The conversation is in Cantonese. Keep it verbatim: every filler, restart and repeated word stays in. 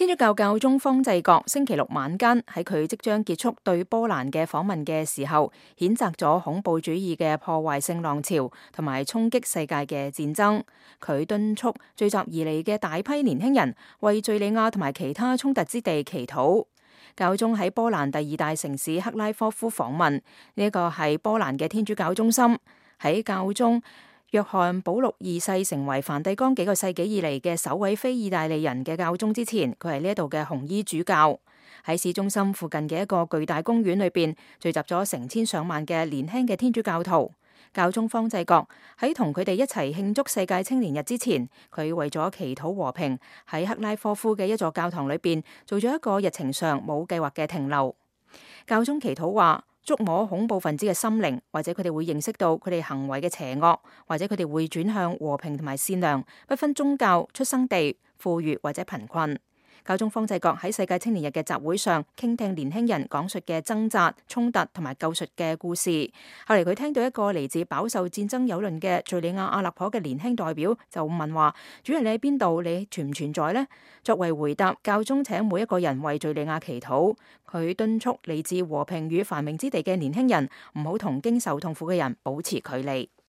天主教教宗方濟各星期六晚間喺佢即將結束對波蘭嘅訪問嘅時候，譴責咗恐怖主義嘅破壞性浪潮同埋衝擊世界嘅戰爭。佢敦促聚集而嚟嘅大批年輕人為敘利亞同埋其他衝突之地祈禱。教宗喺波蘭第二大城市克拉科夫訪問，呢一個係波蘭嘅天主教中心。喺教宗約翰保祿二世成為梵蒂岡幾個世紀以嚟嘅首位非意大利人嘅教宗之前，佢係呢一度嘅紅衣主教。喺市中心附近嘅一個巨大公園裏邊，聚集咗成千上萬嘅年輕嘅天主教徒。教宗方濟各喺同佢哋一齊慶祝世界青年日之前，佢為咗祈禱和平，喺克拉科夫嘅一座教堂裏邊做咗一個日程上冇計劃嘅停留。教宗祈禱話，觸摸恐怖分子嘅心靈，或者佢哋會認識到佢哋行為嘅邪惡，或者佢哋會轉向和平同埋善良，不分宗教、出生地、富裕或者貧困。教宗方濟各喺世界青年日嘅集會上傾聽年輕人講述嘅掙扎、衝突同埋救贖嘅故事。後嚟佢聽到一個嚟自飽受戰爭蹂躪嘅敘利亞阿勒頗嘅年輕代表就問話：主人，你喺邊度？你存唔存在呢？作為回答，教宗請每一個人為敘利亞祈禱。佢敦促嚟自和平與繁榮之地嘅年輕人唔好同經受痛苦嘅人保持距離。